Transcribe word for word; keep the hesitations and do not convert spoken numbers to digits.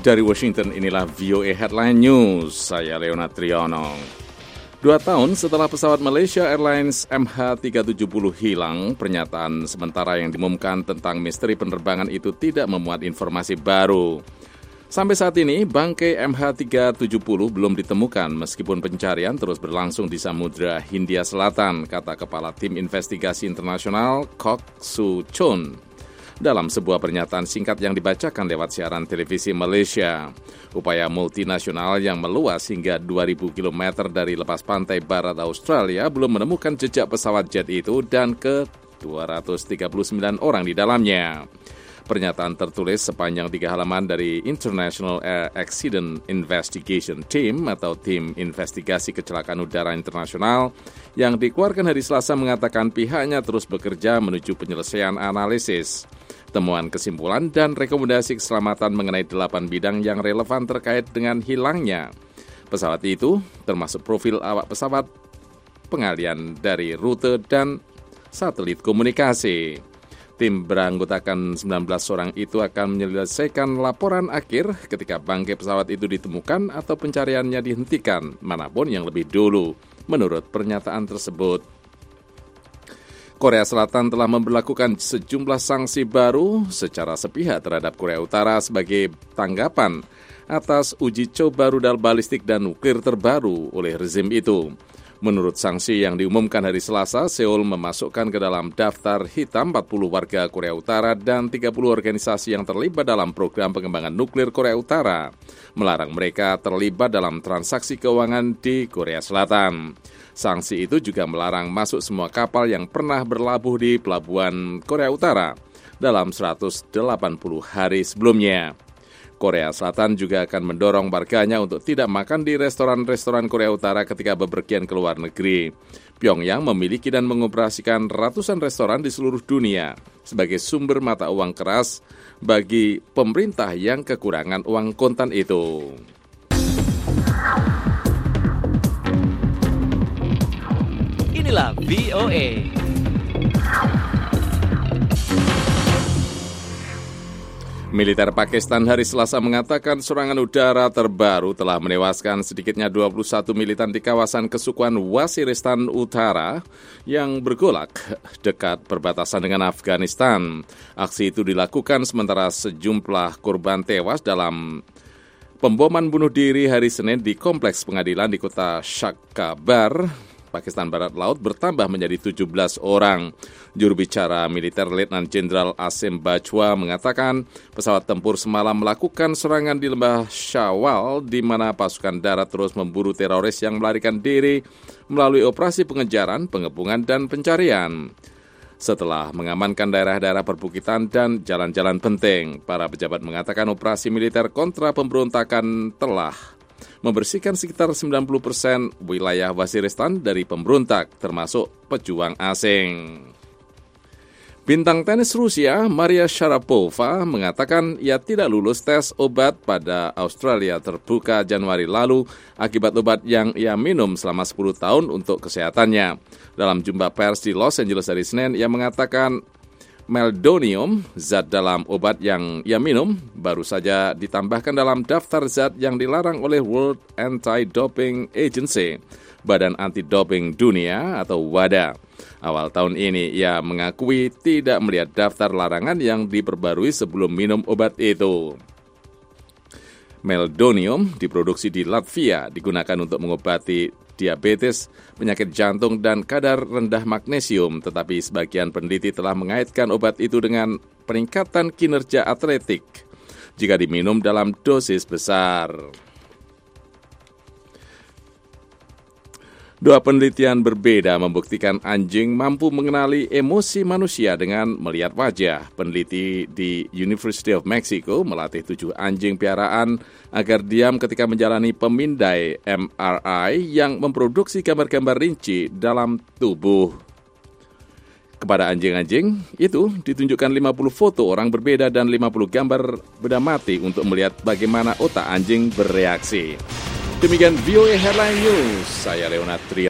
Dari Washington, inilah V O A Headline News. Saya Leonard Triono. Dua tahun setelah pesawat Malaysia Airlines M H tiga tujuh nol hilang, pernyataan sementara yang diumumkan tentang misteri penerbangan itu tidak memuat informasi baru. Sampai saat ini, bangkai M H tiga tujuh nol belum ditemukan meskipun pencarian terus berlangsung di Samudra Hindia Selatan, kata Kepala Tim Investigasi Internasional Kok Soo Chun dalam sebuah pernyataan singkat yang dibacakan lewat siaran televisi Malaysia. Upaya multinasional yang meluas hingga dua ribu kilometer dari lepas pantai barat Australia belum menemukan jejak pesawat jet itu dan ke dua ratus tiga puluh sembilan orang di dalamnya. Pernyataan tertulis sepanjang tiga halaman dari International Air Accident Investigation Team atau Tim Investigasi Kecelakaan Udara Internasional yang dikeluarkan hari Selasa mengatakan pihaknya terus bekerja menuju penyelesaian analisis, temuan kesimpulan, dan rekomendasi keselamatan mengenai delapan bidang yang relevan terkait dengan hilangnya pesawat itu, termasuk profil awak pesawat, pengalian dari rute, dan satelit komunikasi. Tim beranggotakan sembilan belas orang itu akan menyelesaikan laporan akhir ketika bangkai pesawat itu ditemukan atau pencariannya dihentikan, manapun yang lebih dulu, menurut pernyataan tersebut. Korea Selatan telah memberlakukan sejumlah sanksi baru secara sepihak terhadap Korea Utara sebagai tanggapan atas uji coba rudal balistik dan nuklir terbaru oleh rezim itu. Menurut sanksi yang diumumkan hari Selasa, Seoul memasukkan ke dalam daftar hitam empat puluh warga Korea Utara dan tiga puluh organisasi yang terlibat dalam program pengembangan nuklir Korea Utara, melarang mereka terlibat dalam transaksi keuangan di Korea Selatan. Sanksi itu juga melarang masuk semua kapal yang pernah berlabuh di pelabuhan Korea Utara dalam seratus delapan puluh hari sebelumnya. Korea Selatan juga akan mendorong warganya untuk tidak makan di restoran-restoran Korea Utara ketika bepergian ke luar negeri. Pyongyang memiliki dan mengoperasikan ratusan restoran di seluruh dunia sebagai sumber mata uang keras bagi pemerintah yang kekurangan uang kontan itu. Inilah V O A. Militer Pakistan hari Selasa mengatakan serangan udara terbaru telah menewaskan sedikitnya dua puluh satu militan di kawasan kesukuan Waziristan Utara yang bergolak dekat perbatasan dengan Afghanistan. Aksi itu dilakukan sementara sejumlah korban tewas dalam pemboman bunuh diri hari Senin di kompleks pengadilan di kota Shahkabar, Pakistan Barat Laut bertambah menjadi tujuh belas orang. Juru bicara militer Letnan Jenderal Asim Bajwa mengatakan pesawat tempur semalam melakukan serangan di lembah Syawal di mana pasukan darat terus memburu teroris yang melarikan diri melalui operasi pengejaran, pengepungan, dan pencarian. Setelah mengamankan daerah-daerah perbukitan dan jalan-jalan penting, para pejabat mengatakan operasi militer kontra pemberontakan telah membersihkan sekitar sembilan puluh persen wilayah Waziristan dari pemberontak, termasuk pejuang asing. Bintang tenis Rusia, Maria Sharapova, mengatakan ia tidak lulus tes obat pada Australia Terbuka Januari lalu akibat obat yang ia minum selama sepuluh tahun untuk kesehatannya. Dalam jumpa pers di Los Angeles hari Senin, ia mengatakan meldonium, zat dalam obat yang ia minum, baru saja ditambahkan dalam daftar zat yang dilarang oleh World Anti-Doping Agency, Badan Anti-Doping Dunia atau WADA. Awal tahun ini ia mengakui tidak melihat daftar larangan yang diperbarui sebelum minum obat itu. Meldonium diproduksi di Latvia, digunakan untuk mengobati diabetes, penyakit jantung, dan kadar rendah magnesium, tetapi sebagian peneliti telah mengaitkan obat itu dengan peningkatan kinerja atletik jika diminum dalam dosis besar. Dua penelitian berbeda membuktikan anjing mampu mengenali emosi manusia dengan melihat wajah. Peneliti di University of Mexico melatih tujuh anjing piaraan agar diam ketika menjalani pemindai M R I yang memproduksi gambar-gambar rinci dalam tubuh. Kepada anjing-anjing itu ditunjukkan lima puluh foto orang berbeda dan lima puluh gambar benda mati untuk melihat bagaimana otak anjing bereaksi. Demikian V O A Headline News, saya Leonard Trio.